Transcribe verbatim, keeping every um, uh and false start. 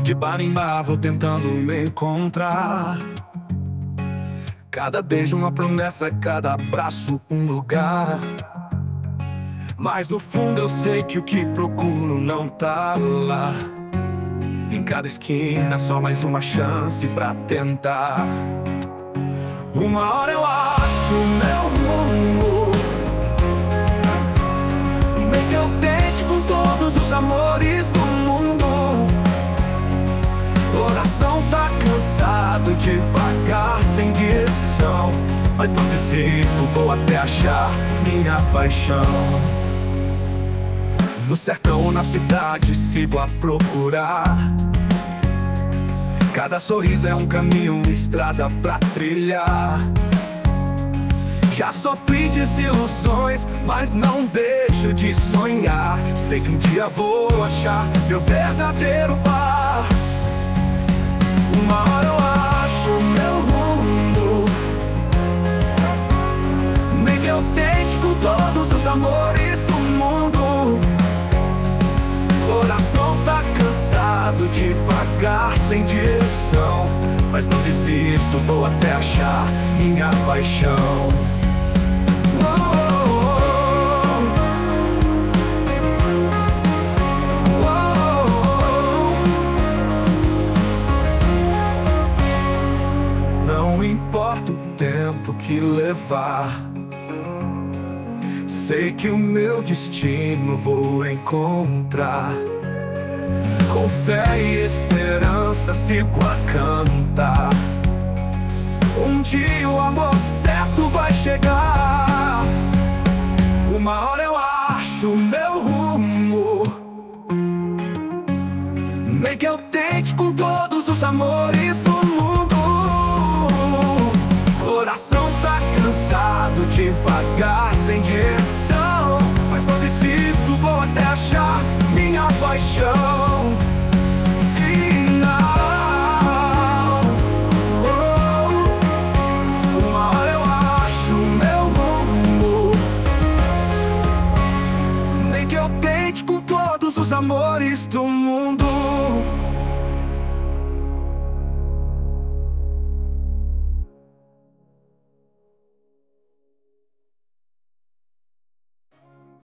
De bar em bar vou tentando me encontrar. Cada beijo uma promessa, cada abraço um lugar. Mas no fundo eu sei que o que procuro não tá lá. Em cada esquina só mais uma chance pra tentar. Uma hora eu acho meu rumo, bem que eu tente com todos os amores do mundo. Coração tá cansado de vagar sem direção, mas não desisto, vou até achar minha paixão. No sertão ou na cidade sigo a procurar. Cada sorriso é um caminho, uma estrada pra trilhar. Já sofri desilusões, mas não deixo de sonhar. Sei que um dia vou achar meu verdadeiro par. Uma hora eu acho meu rumo, nem que eu tente com todos os amores do mundo. Coração tá cansado de vagar sem direção, mas não desisto, vou até achar minha paixão. Oh, oh, oh. Não importa o tempo que levar, sei que o meu destino vou encontrar. Com fé e esperança sigo a cantar. Um dia o amor certo vai chegar. Uma hora eu acho meu rumo, nem que eu tente com todos os amores do mundo. Coração tá cansado de vagar sem direção, mas não desisto, vou até achar minha paixão final. Oh, uma hora eu acho meu rumo, nem que eu tente com todos os amores do mundo.